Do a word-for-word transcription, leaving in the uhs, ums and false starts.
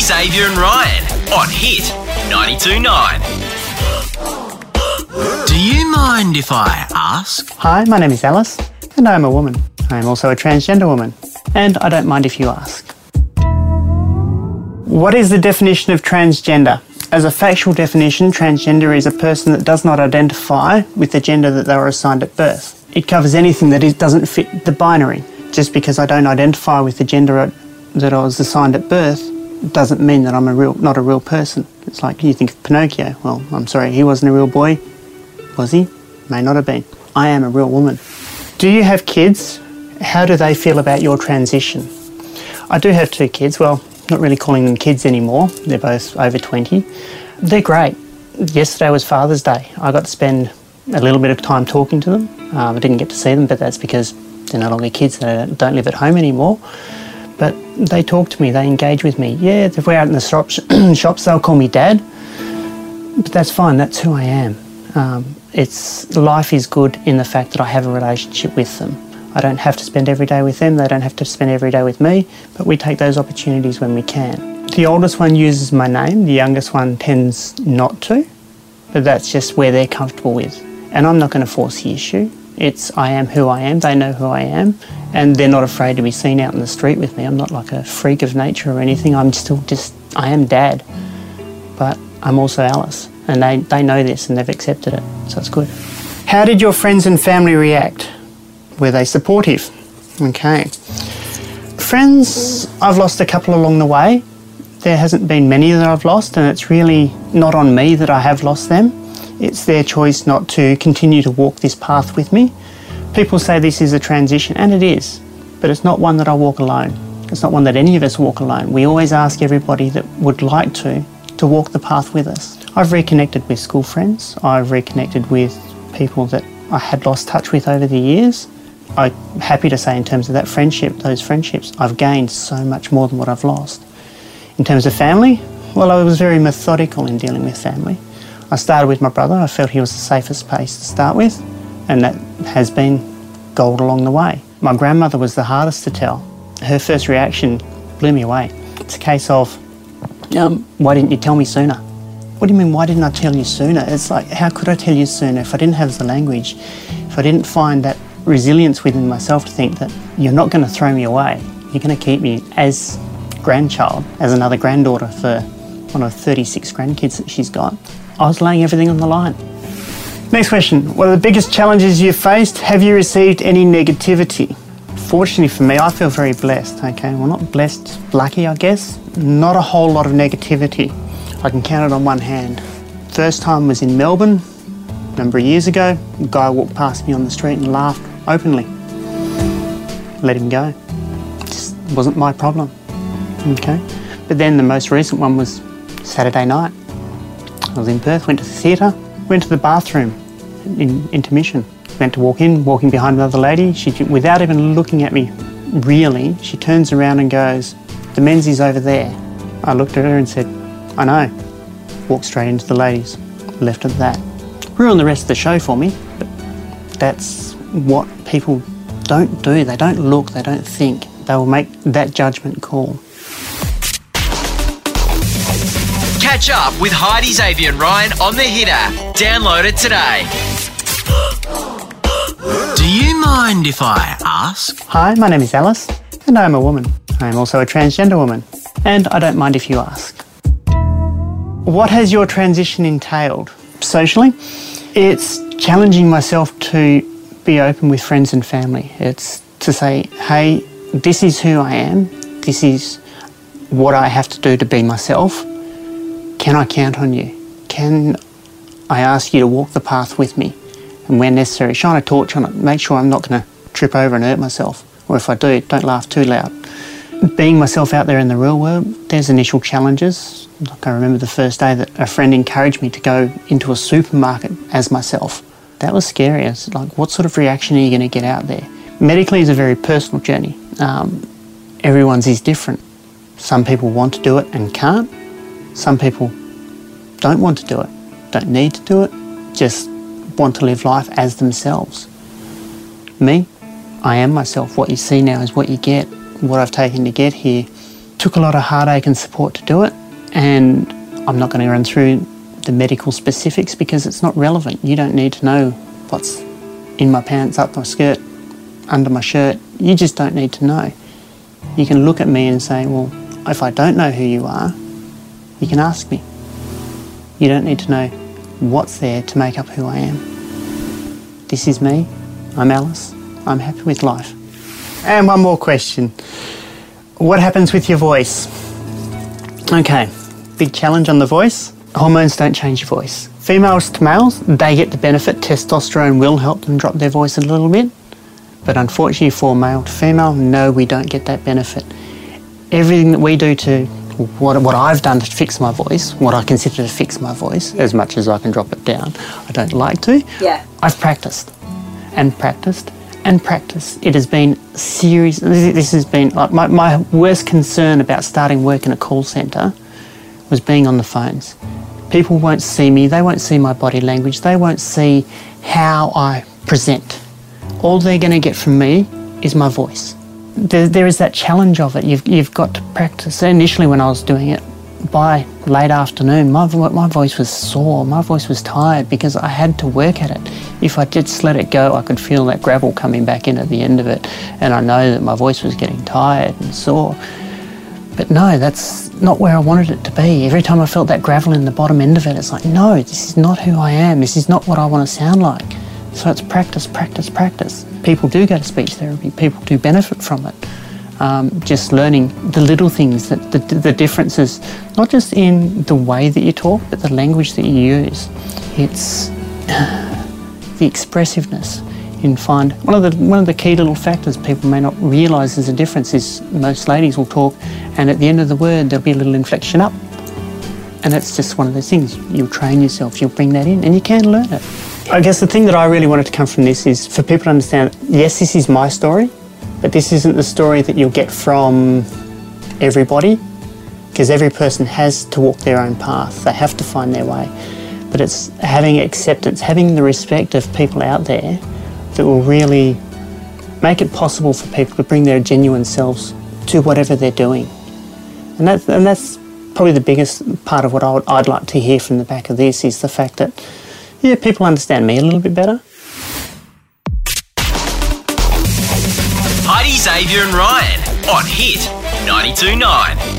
Xavier and Ryan on Hit ninety-two point nine. Do you mind if I ask? Hi, my name is Alice, and I am a woman. I am also a transgender woman, and I don't mind if you ask. What is the definition of transgender? As a factual definition, transgender is a person that does not identify with the gender that they were assigned at birth. It covers anything that is, doesn't fit the binary. Just because I don't identify with the gender that I was assigned at birth doesn't mean that I'm a real, not a real person. It's like you think of Pinocchio. Well, I'm sorry, he wasn't a real boy, was he? May not have been. I am a real woman. Do you have kids? How do they feel about your transition? I do have two kids. Well, not really calling them kids anymore. They're both over twenty. They're great. Yesterday was Father's Day. I got to spend a little bit of time talking to them. Um, I didn't get to see them, but that's because they're no longer kids. They don't live at home anymore. But they talk to me. They engage with me. Yeah, if we're out in the shops, shops they'll call me Dad. But that's fine. That's who I am. Um, it's life is good in the fact that I have a relationship with them. I don't have to spend every day with them, they don't have to spend every day with me, but we take those opportunities when we can. The oldest one uses my name, the youngest one tends not to, but that's just where they're comfortable with. And I'm not going to force the issue. It's I am who I am, they know who I am, and they're not afraid to be seen out in the street with me. I'm not like a freak of nature or anything, I'm still just, I am Dad, but I'm also Alice, and they, they know this and they've accepted it, so it's good. How did your friends and family react? Were they supportive? Okay. Friends, I've lost a couple along the way. There hasn't been many that I've lost, and it's really not on me that I have lost them. It's their choice not to continue to walk this path with me. People say this is a transition, and it is, but it's not one that I walk alone. It's not one that any of us walk alone. We always ask everybody that would like to, to walk the path with us. I've reconnected with school friends. I've reconnected with people that I had lost touch with over the years. I'm happy to say in terms of that friendship, those friendships, I've gained so much more than what I've lost. In terms of family, well, I was very methodical in dealing with family. I started with my brother. I felt he was the safest place to start with, and that has been gold along the way. My grandmother was the hardest to tell. Her first reaction blew me away. It's a case of, um, why didn't you tell me sooner? What do you mean, why didn't I tell you sooner? It's like, how could I tell you sooner if I didn't have the language, if I didn't find that resilience within myself to think that you're not going to throw me away. You're going to keep me as grandchild, as another granddaughter for one of thirty-six grandkids that she's got. I was laying everything on the line. Next question. What are the biggest challenges you've faced? Have you received any negativity? Fortunately for me, I feel very blessed, okay? Well, not blessed, lucky, I guess. Not a whole lot of negativity. I can count it on one hand. First time was in Melbourne, a number of years ago. A guy walked past me on the street and laughed openly. Let him go. It just wasn't my problem, okay? But then the most recent one was Saturday night. I was in Perth, went to the theatre, went to the bathroom in intermission. Went to walk in, walking behind another lady. She, without even looking at me, really, she turns around and goes, "The menzies over there." I looked at her and said, "I know." Walked straight into the ladies, left it at that. Ruined the rest of the show for me, but that's what people don't do. They don't look, they don't think. They will make that judgment call. Catch up with Heidi, Xavier and Ryan on the Hit app. Download it today. Do you mind if I ask? Hi, my name is Alice, and I am a woman. I am also a transgender woman, and I don't mind if you ask. What has your transition entailed? Socially, it's challenging myself to be open with friends and family. It's to say, hey, this is who I am. This is what I have to do to be myself. Can I count on you? Can I ask you to walk the path with me? And where necessary, shine a torch on it. Make sure I'm not going to trip over and hurt myself. Or if I do, don't laugh too loud. Being myself out there in the real world, there's initial challenges. Like I remember the first day that a friend encouraged me to go into a supermarket as myself. That was scary. It's like, what sort of reaction are you going to get out there? Medically is a very personal journey. Um, everyone's is different. Some people want to do it and can't. Some people don't want to do it, don't need to do it, just want to live life as themselves. Me, I am myself. What you see now is what you get. What I've taken to get here took a lot of heartache and support to do it. And I'm not going to run through the medical specifics because it's not relevant. You don't need to know what's in my pants, up my skirt, under my shirt. You just don't need to know. You can look at me and say, well, if I don't know who you are, you can ask me. You don't need to know what's there to make up who I am. This is me. I'm Alice. I'm happy with life. And one more question. What happens with your voice? Okay, big challenge on the voice. Hormones don't change your voice. Females to males, they get the benefit. Testosterone will help them drop their voice a little bit. But unfortunately for male to female, no, we don't get that benefit. Everything that we do to, what, what I've done to fix my voice, what I consider to fix my voice, as much as I can drop it down, I don't like to, yeah. I've practiced and practiced and practiced. It has been serious. This has been, like, my, my worst concern about starting work in a call centre was being on the phones. People won't see me, they won't see my body language, they won't see how I present. All they're going to get from me is my voice. There, there is that challenge of it. You've, you've got to practice. Initially when I was doing it, by late afternoon, my, my voice was sore, my voice was tired because I had to work at it. If I just let it go, I could feel that gravel coming back in at the end of it, and I know that my voice was getting tired and sore. But no, that's not where I wanted it to be. Every time I felt that gravel in the bottom end of it, it's like, no, this is not who I am. This is not what I want to sound like. So it's practice, practice, practice. People do go to speech therapy. People do benefit from it. Um, just learning the little things, that the, the differences, not just in the way that you talk, but the language that you use. It's the expressiveness. You find one of the one of the key little factors people may not realise is a difference is most ladies will talk, and at the end of the word there'll be a little inflection up, and that's just one of those things. You'll train yourself. You'll bring that in, and you can learn it. I guess the thing that I really wanted to come from this is for people to understand, yes, this is my story, but this isn't the story that you'll get from everybody, because every person has to walk their own path. They have to find their way. But it's having acceptance, having the respect of people out there that will really make it possible for people to bring their genuine selves to whatever they're doing. And that's, and that's probably the biggest part of what I would, I'd like to hear from the back of this is the fact that, yeah, people understand me a little bit better. Heidi, Xavier and Ryan on Hit ninety-two point nine.